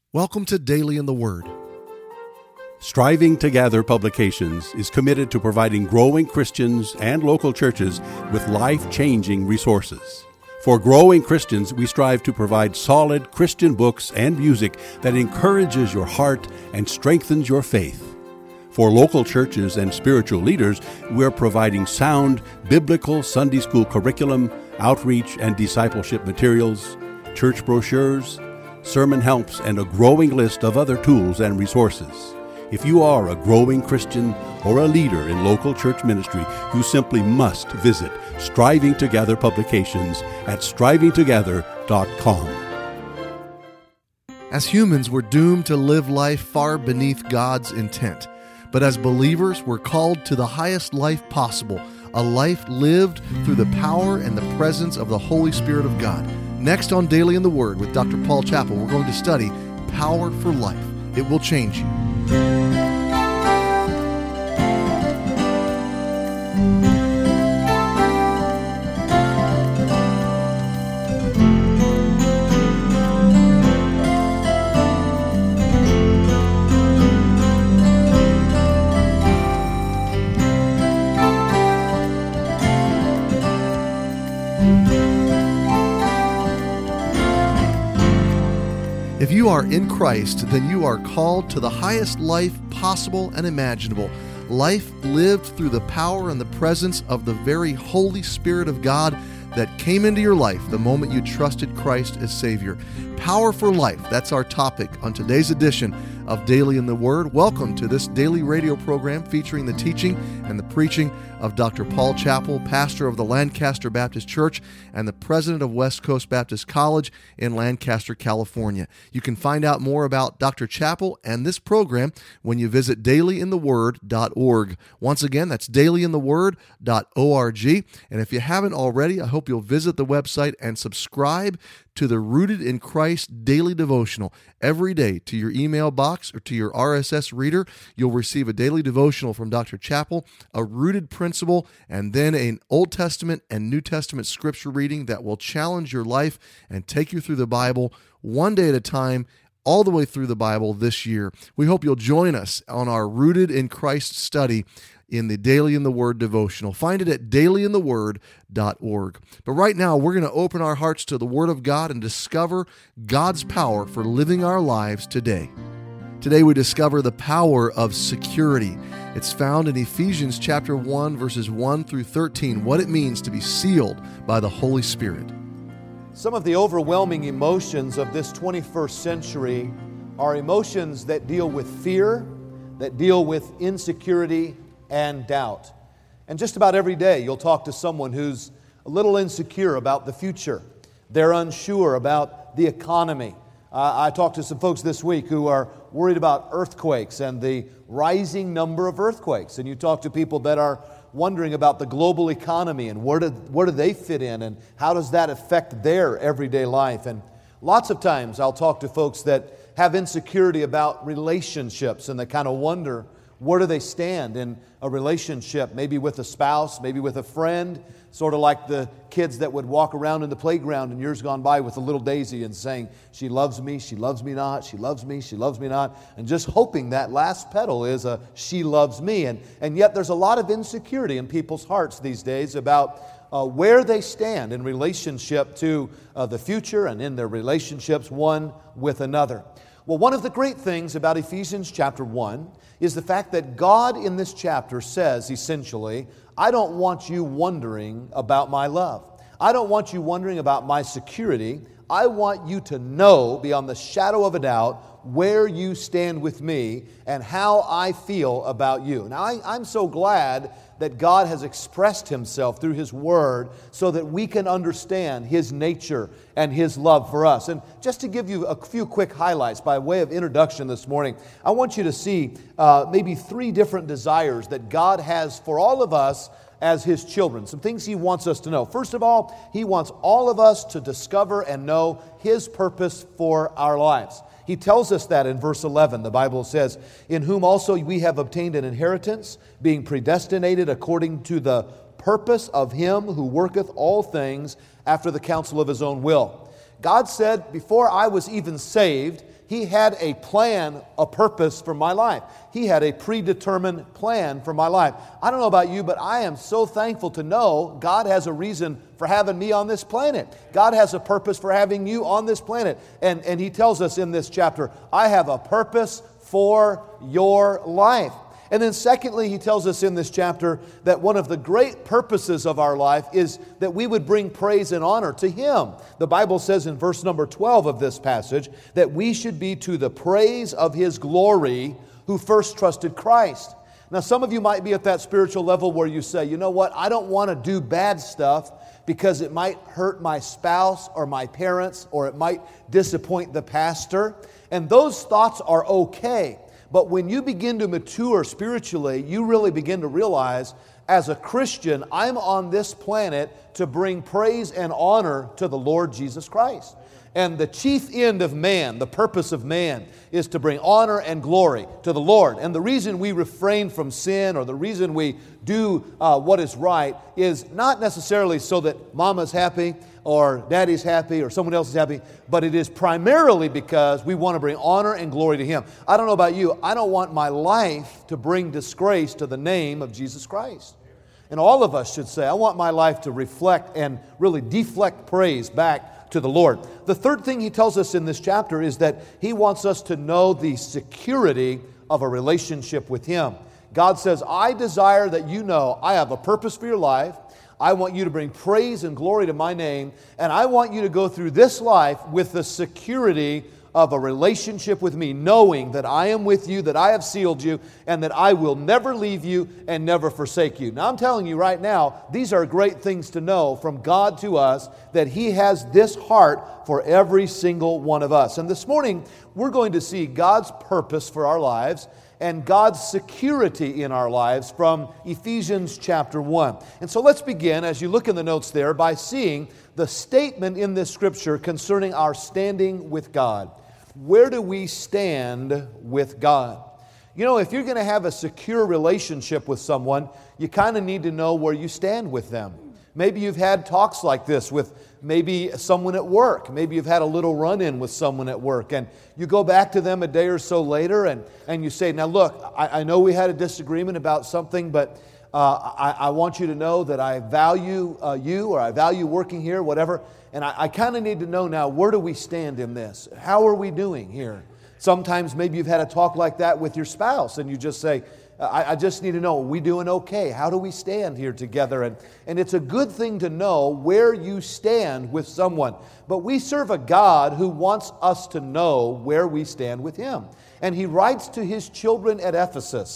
Welcome to Daily in the Word. Striving to Gather Publications is committed to providing growing Christians and local churches with life-changing resources. For growing Christians, we strive to provide solid Christian books and music that encourages your heart and strengthens your faith. For local churches and spiritual leaders, we're providing sound biblical Sunday school curriculum, outreach and discipleship materials, church brochures, sermon helps, and a growing list of other tools and resources. If you are a growing Christian or a leader in local church ministry, you simply must visit Striving to Gather Publications at strivingtogether.com. As humans, we're doomed to live life far beneath God's intent. But as believers, we're called to the highest life possible, a life lived through the power and the presence of the Holy Spirit of God. Next on Daily in the Word with Dr. Paul Chappell, we're going to study Power for Life. It will change you. If you are in Christ, then you are called to the highest life possible and imaginable. Life lived through the power and the presence of the very Holy Spirit of God that came into your life the moment you trusted Christ as Savior. Power for life, that's our topic on today's edition of Daily in the Word. Welcome to this daily radio program featuring the teaching and the preaching of Dr. Paul Chappell, pastor of the Lancaster Baptist Church and the president of West Coast Baptist College in Lancaster, California. You can find out more about Dr. Chappell and this program when you visit dailyintheword.org. Once again, that's dailyintheword.org. And if you haven't already, I hope you'll visit the website and subscribe to the Rooted in Christ Daily Devotional. Every day to your email box or to your RSS reader, you'll receive a daily devotional from Dr. Chappell, a rooted principle, and then an Old Testament and New Testament scripture reading that will challenge your life and take you through the Bible one day at a time, all the way through the Bible this year. We hope you'll join us on our Rooted in Christ study in the Daily in the Word devotional. Find it at dailyintheword.org. But right now, we're going to open our hearts to the Word of God and discover God's power for living our lives today. Today, we discover the power of security. It's found in Ephesians chapter 1, verses 1 through 13, what it means to be sealed by the Holy Spirit. Some of the overwhelming emotions of this 21st century are emotions that deal with fear, that deal with insecurity and doubt. And just about every day you'll talk to someone who's a little insecure about the future. They're unsure about the economy. I talked to some folks this week who are worried about earthquakes and the rising number of earthquakes. And you talk to people that are wondering about the global economy and where do they fit in and how does that affect their everyday life. And lots of times I'll talk to folks that have insecurity about relationships and they kind of wonder, where do they stand in a relationship, maybe with a spouse, maybe with a friend, sort of like the kids that would walk around in the playground in years gone by with a little daisy and saying, she loves me not, she loves me not, and just hoping that last pedal is a she loves me. And yet there's a lot of insecurity in people's hearts these days about where they stand in relationship to the future and in their relationships one with another. Well, one of the great things about Ephesians chapter 1 is the fact that God in this chapter says, essentially, I don't want you wondering about my love. I don't want you wondering about my security. I want you to know beyond the shadow of a doubt where you stand with me and how I feel about you. Now, I'm so glad that God has expressed Himself through His Word so that we can understand His nature and His love for us. And just to give you a few quick highlights by way of introduction this morning, I want you to see maybe three different desires that God has for all of us as His children, some things He wants us to know. First of all, He wants all of us to discover and know His purpose for our lives. He tells us that in verse 11. The Bible says, in whom also we have obtained an inheritance, being predestinated according to the purpose of Him who worketh all things after the counsel of His own will. God said, before I was even saved, He had a plan, a purpose for my life. He had a predetermined plan for my life. I don't know about you, but I am so thankful to know God has a reason for having me on this planet. God has a purpose for having you on this planet. And He tells us in this chapter, I have a purpose for your life. And then secondly, He tells us in this chapter that one of the great purposes of our life is that we would bring praise and honor to Him. The Bible says in verse number 12 of this passage that we should be to the praise of His glory who first trusted Christ. Now, some of you might be at that spiritual level where you say, you know what, I don't want to do bad stuff because it might hurt my spouse or my parents, or it might disappoint the pastor. And those thoughts are okay. But when you begin to mature spiritually, you really begin to realize, as a Christian, I'm on this planet to bring praise and honor to the Lord Jesus Christ. And the chief end of man, the purpose of man, is to bring honor and glory to the Lord. And the reason we refrain from sin, or the reason we do what is right, is not necessarily so that mama's happy or daddy's happy or someone else is happy, but it is primarily because we want to bring honor and glory to Him. I don't know about you, I don't want my life to bring disgrace to the name of Jesus Christ. And all of us should say, I want my life to reflect and really deflect praise back to the Lord. The third thing He tells us in this chapter is that He wants us to know the security of a relationship with Him. God says, I desire that you know I have a purpose for your life. I want you to bring praise and glory to my name, and I want you to go through this life with the security of a relationship with me, knowing that I am with you, that I have sealed you, and that I will never leave you and never forsake you. Now, I'm telling you right now, these are great things to know from God to us, that He has this heart for every single one of us. And this morning, we're going to see God's purpose for our lives and God's security in our lives from Ephesians chapter 1. And so let's begin, as you look in the notes there, by seeing the statement in this scripture concerning our standing with God. Where do we stand with God? You know, if you're going to have a secure relationship with someone, you kind of need to know where you stand with them. Maybe you've had talks like this with maybe someone at work. Maybe you've had a little run-in with someone at work, and you go back to them a day or so later and you say, now look, I know we had a disagreement about something, but I want you to know that I value you, or I value working here, whatever, and I kind of need to know now, where do we stand in this? How are we doing here? Sometimes maybe you've had a talk like that with your spouse, and you just say, I just need to know, are we doing okay? How do we stand here together? And it's a good thing to know where you stand with someone. But we serve a God who wants us to know where we stand with Him. And He writes to His children at Ephesus,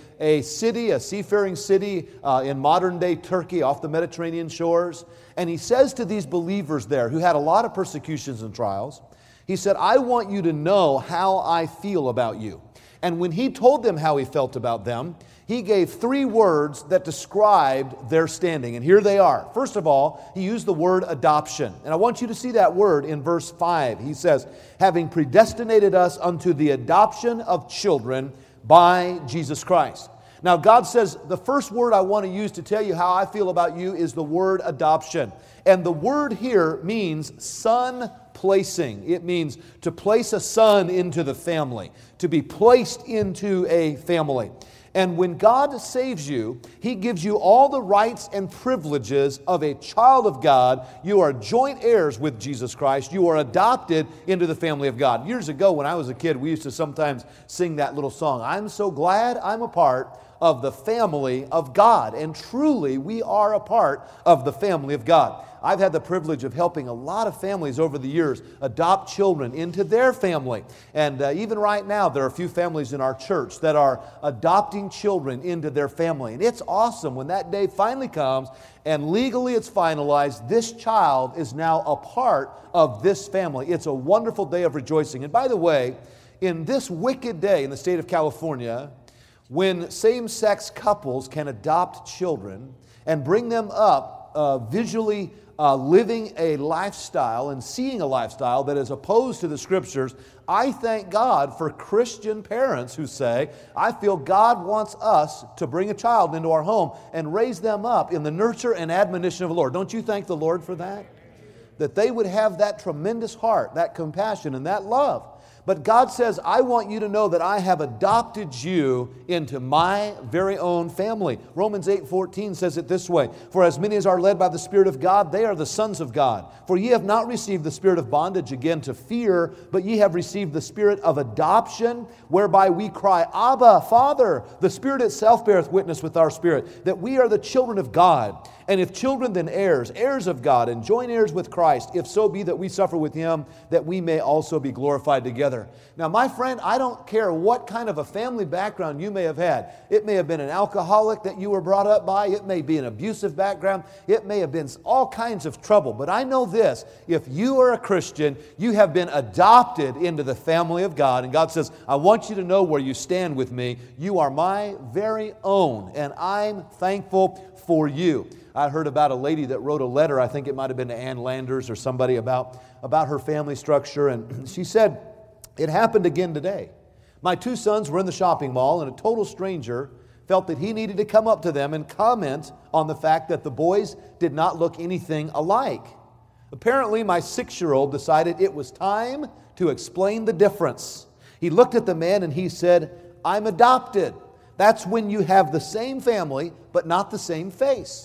a city, a seafaring city in modern-day Turkey off the Mediterranean shores. And He says to these believers there who had a lot of persecutions and trials, He said, I want you to know how I feel about you. And when He told them how He felt about them, He gave 3 words that described their standing. And here they are. First of all, He used the word adoption. And I want you to see that word in verse 5. He says, having predestinated us unto the adoption of children by Jesus Christ. Now, God says, the first word I want to use to tell you how I feel about you is the word adoption. And the word here means son placing. It means to place a son into the family, to be placed into a family. And when God saves you, He gives you all the rights and privileges of a child of God. You are joint heirs with Jesus Christ. You are adopted into the family of God. Years ago, when I was a kid, we used to sometimes sing that little song, I'm so glad I'm a part of the family of God. And truly, we are a part of the family of God. I've had the privilege of helping a lot of families over the years adopt children into their family. And even right now, there are a few families in our church that are adopting children into their family. And it's awesome when that day finally comes and legally it's finalized. This child is now a part of this family. It's a wonderful day of rejoicing. And by the way, in this wicked day in the state of California, when same-sex couples can adopt children and bring them up visually living a lifestyle and seeing a lifestyle that is opposed to the Scriptures, I thank God for Christian parents who say, I feel God wants us to bring a child into our home and raise them up in the nurture and admonition of the Lord. Don't you thank the Lord for that? That they would have that tremendous heart, that compassion, and that love. But God says, I want you to know that I have adopted you into my very own family. Romans 8:14 says it this way, for as many as are led by the Spirit of God, they are the sons of God. For ye have not received the spirit of bondage again to fear, but ye have received the spirit of adoption, whereby we cry, Abba, Father. The Spirit itself beareth witness with our spirit, that we are the children of God. And if children, then heirs, heirs of God, and joint heirs with Christ, if so be that we suffer with Him, that we may also be glorified together. Now, my friend, I don't care what kind of a family background you may have had. It may have been an alcoholic that you were brought up by. It may be an abusive background. It may have been all kinds of trouble. But I know this, if you are a Christian, you have been adopted into the family of God. And God says, I want you to know where you stand with me. You are my very own, and I'm thankful for you. I heard about a lady that wrote a letter, I think it might have been to Ann Landers or somebody about her family structure, and she said, it happened again today. My two sons were in the shopping mall, and a total stranger felt that he needed to come up to them and comment on the fact that the boys did not look anything alike. Apparently, my 6-year-old decided it was time to explain the difference. He looked at the man and he said, I'm adopted. That's when you have the same family, but not the same face.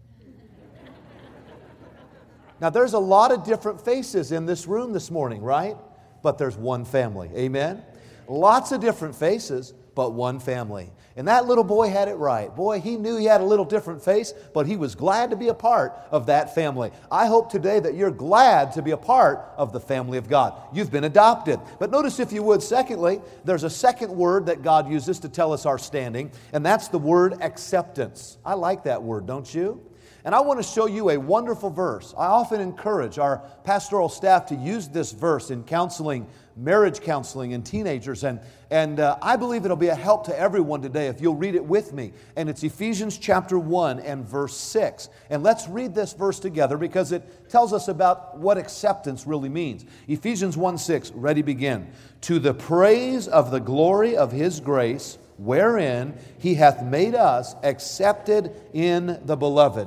Now, there's a lot of different faces in this room this morning, right? But there's one family. Amen? Lots of different faces, but one family. And that little boy had it right. Boy, he knew he had a little different face, but he was glad to be a part of that family. I hope today that you're glad to be a part of the family of God. You've been adopted. But notice, if you would, secondly, there's a second word that God uses to tell us our standing, and that's the word acceptance. I like that word, don't you? And I want to show you a wonderful verse. I often encourage our pastoral staff to use this verse in counseling, marriage counseling, and teenagers. And I believe it'll be a help to everyone today if you'll read it with me. And it's Ephesians chapter 1 and verse 6. And let's read this verse together because it tells us about what acceptance really means. Ephesians 1:6, ready, begin. To the praise of the glory of His grace, wherein He hath made us accepted in the beloved.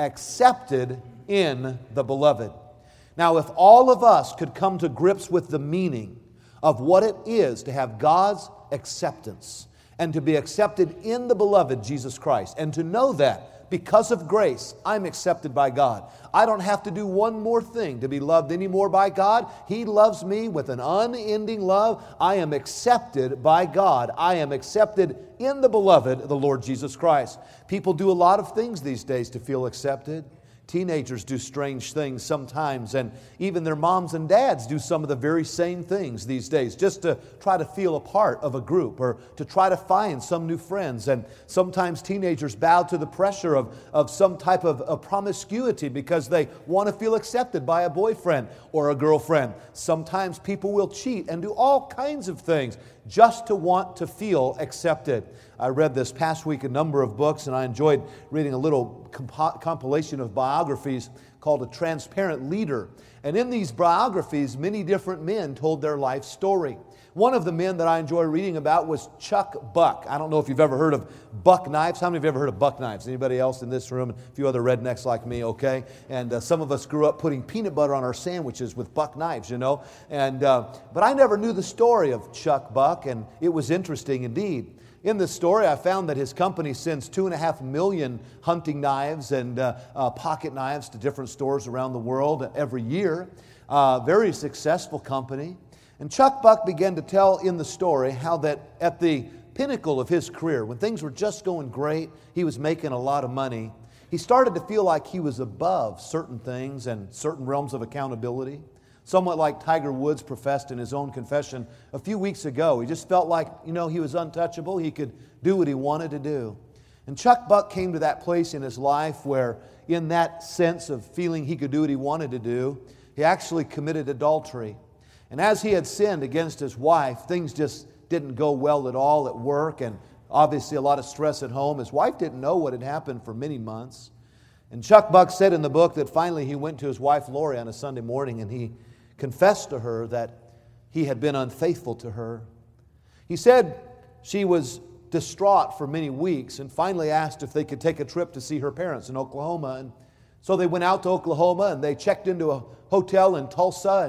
Accepted in the beloved. Now, if all of us could come to grips with the meaning of what it is to have God's acceptance and to be accepted in the beloved Jesus Christ, and to know that because of grace, I'm accepted by God. I don't have to do one more thing to be loved anymore by God. He loves me with an unending love. I am accepted by God. I am accepted in the beloved, the Lord Jesus Christ. People do a lot of things these days to feel accepted. Teenagers do strange things sometimes, and even their moms and dads do some of the very same things these days just to try to feel a part of a group or to try to find some new friends. And sometimes teenagers bow to the pressure of some type of promiscuity because they want to feel accepted by a boyfriend or a girlfriend. Sometimes people will cheat and do all kinds of things just to want to feel accepted. I read this past week a number of books, and I enjoyed reading a little compilation of biographies called A Transparent Leader. And in these biographies, many different men told their life story. One of the men that I enjoy reading about was Chuck Buck. I don't know if you've ever heard of Buck Knives. How many of you have ever heard of Buck Knives? Anybody else in this room? A few other rednecks like me, okay? And some of us grew up putting peanut butter on our sandwiches with Buck Knives, you know. And but I never knew the story of Chuck Buck, and it was interesting indeed. In this story, I found that his company sends 2.5 million hunting knives and pocket knives to different stores around the world every year. Very successful company. And Chuck Buck began to tell in the story how that at the pinnacle of his career, when things were just going great, he was making a lot of money, he started to feel like he was above certain things and certain realms of accountability. Somewhat like Tiger Woods professed in his own confession a few weeks ago. He just felt like, he was untouchable. He could do what he wanted to do. And Chuck Buck came to that place in his life where, in that sense of feeling he could do what he wanted to do, he actually committed adultery. And as he had sinned against his wife, things just didn't go well at all at work, and obviously a lot of stress at home. His wife didn't know what had happened for many months. And Chuck Buck said in the book that finally he went to his wife Lori on a Sunday morning and he confessed to her that he had been unfaithful to her. He said she was distraught for many weeks and finally asked if they could take a trip to see her parents in Oklahoma. And so they went out to Oklahoma and they checked into a hotel in Tulsa. And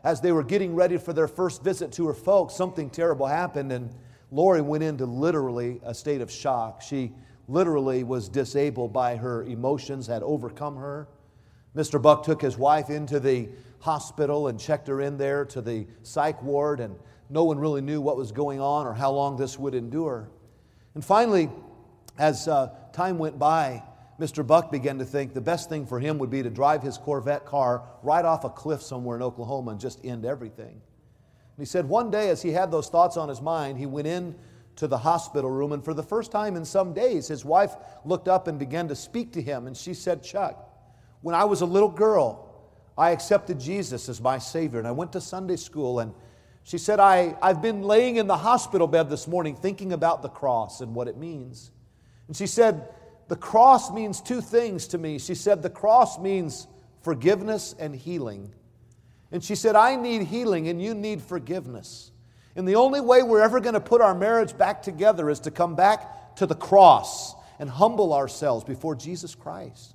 as they were getting ready for their first visit to her folks, something terrible happened, and Lori went into literally a state of shock. She literally was disabled by her emotions, had overcome her. Mr. Buck took his wife into the hospital and checked her in there to the psych ward, and no one really knew what was going on or how long this would endure. And finally, as time went by, Mr. Buck began to think the best thing for him would be to drive his Corvette car right off a cliff somewhere in Oklahoma and just end everything. And he said one day as he had those thoughts on his mind, he went in to the hospital room, and for the first time in some days, his wife looked up and began to speak to him, and she said, "Chuck, when I was a little girl, I accepted Jesus as my Savior, and I went to Sunday school, and she said, I've been laying in the hospital bed this morning thinking about the cross and what it means." And she said, "The cross means two things to me." She said, "The cross means forgiveness and healing." And she said, "I need healing and you need forgiveness. And the only way we're ever going to put our marriage back together is to come back to the cross and humble ourselves before Jesus Christ."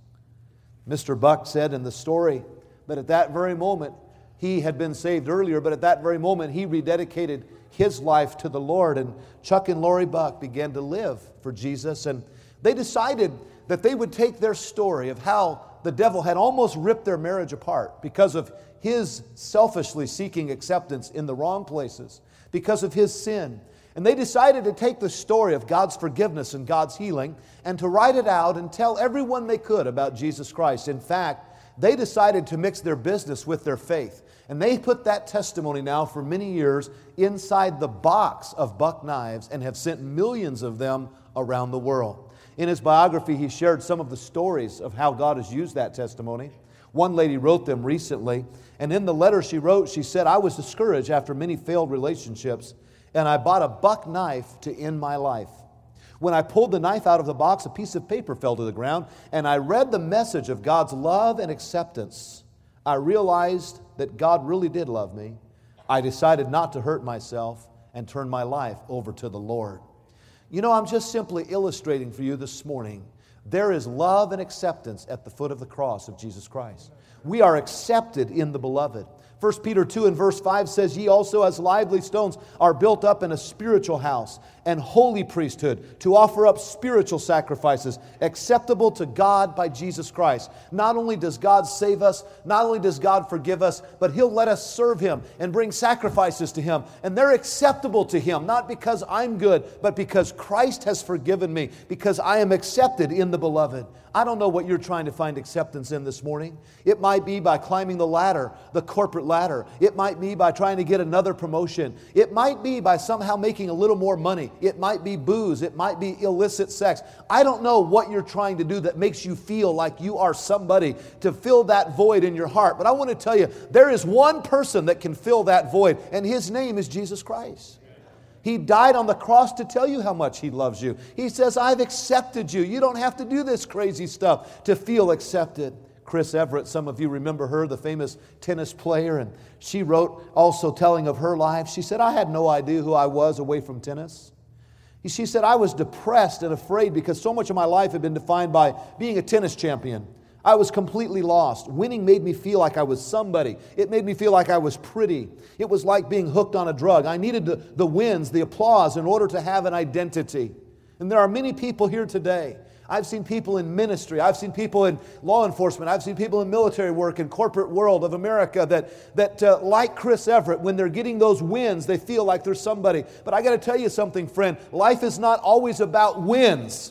Mr. Buck said in the story that at that very moment, he had been saved earlier, but at that very moment, he rededicated his life to the Lord. And Chuck and Lori Buck began to live for Jesus. And they decided that they would take their story of how the devil had almost ripped their marriage apart because of his selfishly seeking acceptance in the wrong places, because of his sin. And they decided to take the story of God's forgiveness and God's healing and to write it out and tell everyone they could about Jesus Christ. In fact, they decided to mix their business with their faith. And they put that testimony now for many years inside the box of Buck knives and have sent millions of them around the world. In his biography, he shared some of the stories of how God has used that testimony. One lady wrote them recently, and in the letter she wrote, she said, "I was discouraged after many failed relationships, and I bought a Buck knife to end my life. When I pulled the knife out of the box, a piece of paper fell to the ground, and I read the message of God's love and acceptance. I realized that God really did love me. I decided not to hurt myself and turn my life over to the Lord." You know, I'm just simply illustrating for you this morning, there is love and acceptance at the foot of the cross of Jesus Christ. We are accepted in the Beloved. 1 Peter 2 and verse 5 says, "Ye also as lively stones are built up in a spiritual house and holy priesthood to offer up spiritual sacrifices acceptable to God by Jesus Christ." Not only does God save us, not only does God forgive us, but He'll let us serve Him and bring sacrifices to Him. And they're acceptable to Him, not because I'm good, but because Christ has forgiven me, because I am accepted in the Beloved. I don't know what you're trying to find acceptance in this morning. It might be by climbing the ladder, the corporate ladder. It might be by trying to get another promotion. It might be by somehow making a little more money. It might be booze. It might be illicit sex. I don't know what you're trying to do that makes you feel like you are somebody to fill that void in your heart. But I want to tell you, there is one person that can fill that void, and His name is Jesus Christ. He died on the cross to tell you how much He loves you. He says, "I've accepted you. You don't have to do this crazy stuff to feel accepted." Chris Everett, some of you remember her, the famous tennis player, and she wrote also telling of her life. She said, "I had no idea who I was away from tennis." She said, "I was depressed and afraid because so much of my life had been defined by being a tennis champion. I was completely lost. Winning made me feel like I was somebody. It made me feel like I was pretty. It was like being hooked on a drug. I needed the wins, the applause in order to have an identity." And there are many people here today. I've seen people in ministry. I've seen people in law enforcement. I've seen people in military work and corporate world of America that like Chris Everett, when they're getting those wins, they feel like they're somebody. But I got to tell you something, friend. Life is not always about wins.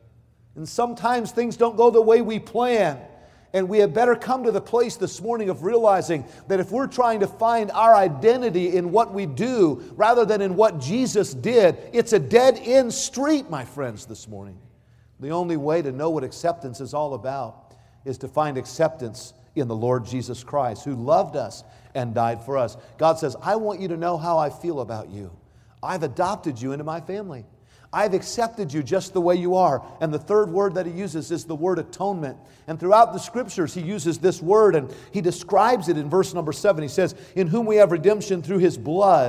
And sometimes things don't go the way we plan. And we had better come to the place this morning of realizing that if we're trying to find our identity in what we do rather than in what Jesus did, it's a dead-end street, my friends, this morning. The only way to know what acceptance is all about is to find acceptance in the Lord Jesus Christ, who loved us and died for us. God says, "I want you to know how I feel about you. I've adopted you into my family. I've accepted you just the way you are." And the third word that He uses is the word atonement. And throughout the Scriptures, He uses this word, and He describes it in verse number 7. He says, "In whom we have redemption through His blood,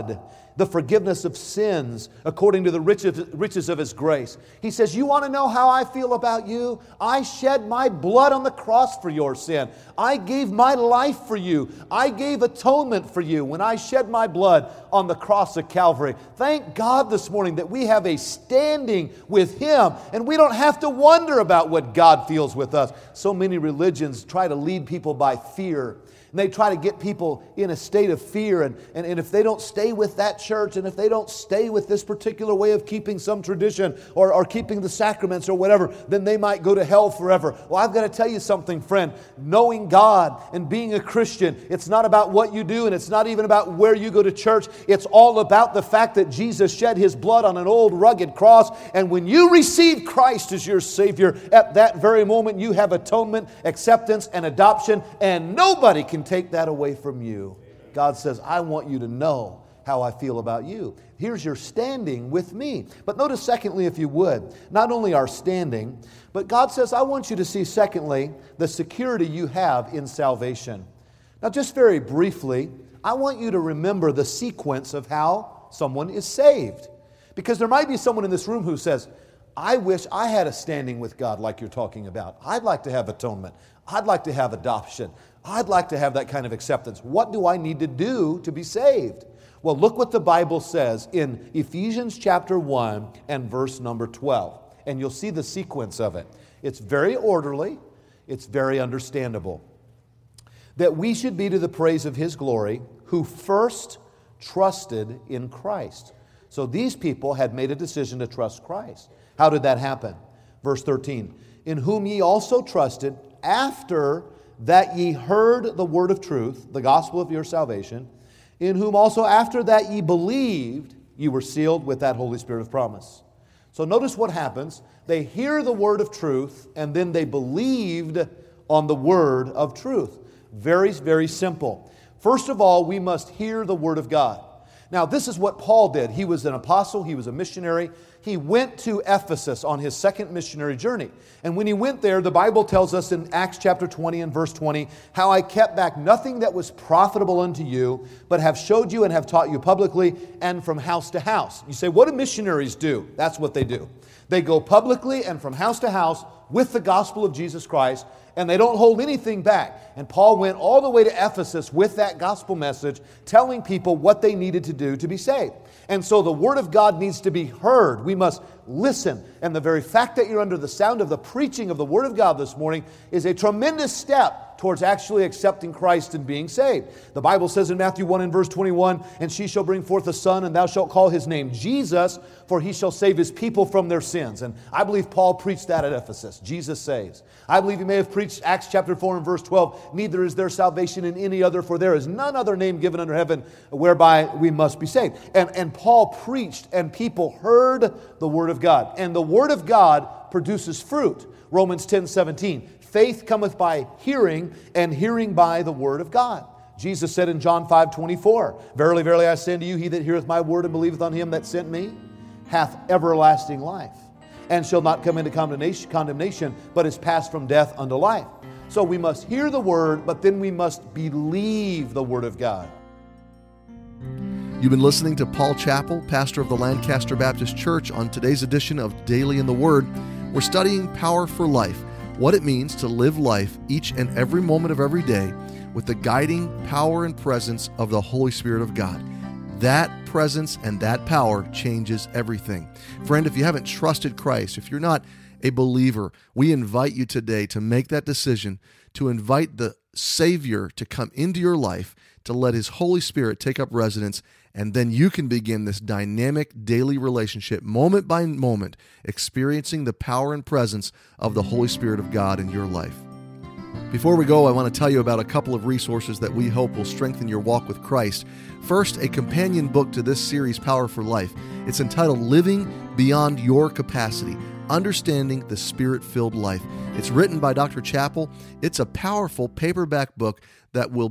the forgiveness of sins according to the riches of His grace. He says, you want to know how I feel about you? I shed my blood on the cross for your sin. I gave my life for you. I gave atonement for you when I shed my blood on the cross of Calvary. Thank God this morning that we have a standing with Him, and we don't have to wonder about what God feels with us. So many religions try to lead people by fear. And they try to get people in a state of fear. And if they don't stay with that church, and if they don't stay with this particular way of keeping some tradition or keeping the sacraments or whatever, then they might go to hell forever. Well, I've got to tell you something, friend. Knowing God and being a Christian, it's not about what you do, and it's not even about where you go to church. It's all about the fact that Jesus shed His blood on an old rugged cross. And when you receive Christ as your Savior, at that very moment you have atonement, acceptance, and adoption, and nobody can take that away from you. God says, I want you to know how I feel about you. Here's your standing with me. But notice secondly, if you would, not only our standing, but God says, I want you to see secondly, the security you have in salvation. Now just very briefly, I want you to remember the sequence of how someone is saved. Because there might be someone in this room who says, I wish I had a standing with God like you're talking about. I'd like to have atonement. I'd like to have adoption. I'd like to have that kind of acceptance. What do I need to do to be saved? Well, look what the Bible says in Ephesians chapter 1 and verse number 12. And you'll see the sequence of it. It's very orderly. It's very understandable. That we should be to the praise of His glory, who first trusted in Christ. So these people had made a decision to trust Christ. How did that happen? Verse 13. In whom ye also trusted, after that ye heard the word of truth, the gospel of your salvation, in whom also after that ye believed, ye were sealed with that Holy Spirit of promise. So notice what happens. They hear the word of truth, and then they believed on the word of truth. Very, very simple. First of all, we must hear the word of God. Now, this is what Paul did. He was an apostle. He was a missionary. He went to Ephesus on his second missionary journey. And when he went there, the Bible tells us in Acts chapter 20 and verse 20, how I kept back nothing that was profitable unto you, but have showed you and have taught you publicly and from house to house. You say, what do missionaries do? That's what they do. They go publicly and from house to house with the gospel of Jesus Christ, and they don't hold anything back. And Paul went all the way to Ephesus with that gospel message, telling people what they needed to do to be saved. And so the Word of God needs to be heard. We must listen. And the very fact that you're under the sound of the preaching of the Word of God this morning is a tremendous step towards actually accepting Christ and being saved. The Bible says in Matthew 1 and verse 21, and she shall bring forth a son, and thou shalt call his name Jesus, for he shall save his people from their sins. And I believe Paul preached that at Ephesus. Jesus saves. I believe he may have preached Acts chapter 4 and verse 12, neither is there salvation in any other, for there is none other name given under heaven whereby we must be saved. And Paul preached, and people heard the Word of God. And the Word of God produces fruit. Romans 10:17. Faith cometh by hearing, and hearing by the word of God. Jesus said in John 5:24, Verily, verily, I say unto you, he that heareth my word and believeth on him that sent me, hath everlasting life, and shall not come into condemnation, but is passed from death unto life. So we must hear the word, but then we must believe the word of God. You've been listening to Paul Chappell, pastor of the Lancaster Baptist Church, on today's edition of Daily in the Word. We're studying Power for Life, what it means to live life each and every moment of every day with the guiding power and presence of the Holy Spirit of God. That presence and that power changes everything. Friend, if you haven't trusted Christ, if you're not a believer, we invite you today to make that decision, to invite the Savior to come into your life, to let His Holy Spirit take up residence, and then you can begin this dynamic daily relationship, moment by moment, experiencing the power and presence of the Holy Spirit of God in your life. Before we go, I want to tell you about a couple of resources that we hope will strengthen your walk with Christ. First, a companion book to this series, Power for Life. It's entitled Living Beyond Your Capacity, Understanding the Spirit-Filled Life. It's written by Dr. Chappell. It's a powerful paperback book that will be a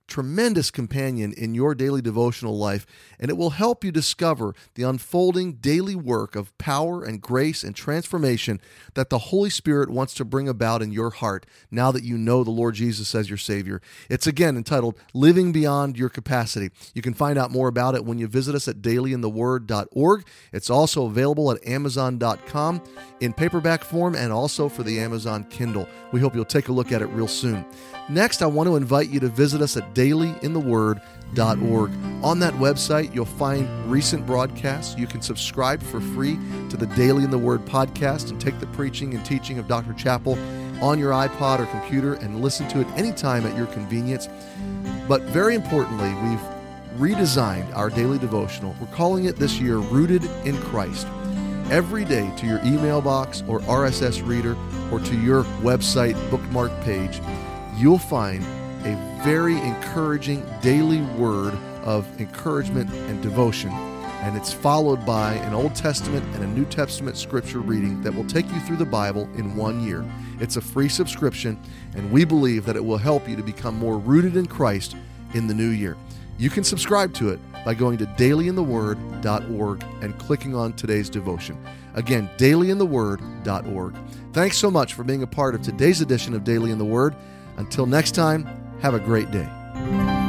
tremendous companion in your daily devotional life, and it will help you discover the unfolding daily work of power and grace and transformation that the Holy Spirit wants to bring about in your heart now that you know the Lord Jesus as your Savior. It's again entitled Living Beyond Your Capacity. You can find out more about it when you visit us at dailyintheword.org. It's also available at Amazon.com in paperback form and also for the Amazon Kindle. We hope you'll take a look at it real soon. Next, I want to invite you to visit us at dailyintheword.org. On that website, you'll find recent broadcasts. You can subscribe for free to the Daily in the Word podcast and take the preaching and teaching of Dr. Chappell on your iPod or computer and listen to it anytime at your convenience. But very importantly, we've redesigned our daily devotional. We're calling it this year Rooted in Christ. Every day to your email box or RSS reader or to your website bookmark page, you'll find a very encouraging daily word of encouragement and devotion. And it's followed by an Old Testament and a New Testament scripture reading that will take you through the Bible in 1 year. It's a free subscription, and we believe that it will help you to become more rooted in Christ in the new year. You can subscribe to it by going to dailyintheword.org and clicking on today's devotion. Again, dailyintheword.org. Thanks so much for being a part of today's edition of Daily in the Word. Until next time, have a great day.